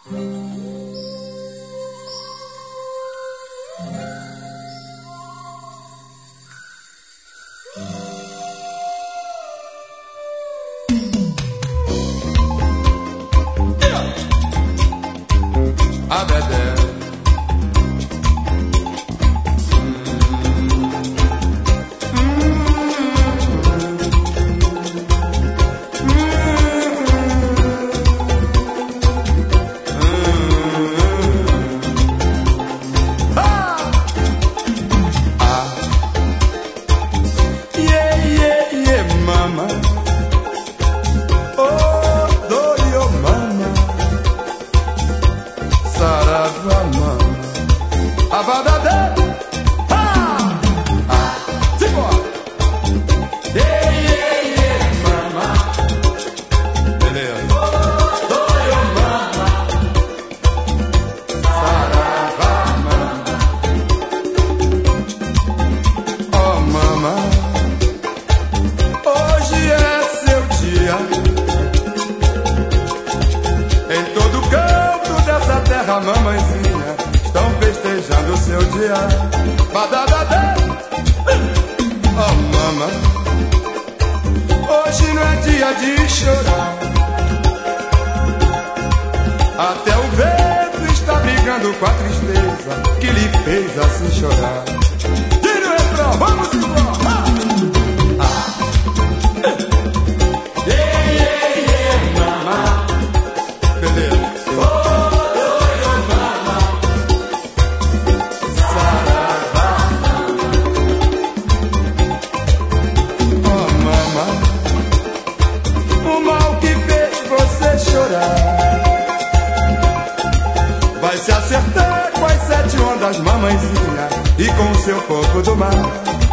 Mamãezinha, estão festejando o seu dia. Badadadê. Oh, mama, hoje não é dia de chorar. Até o vento está brigando com a tristeza que lhe fez assim chorar. Tira o refrão, vamos embora. Mama. Beleza. Vai se acertar com as 7 ondas, mamãezinha, e com o seu fogo do mar.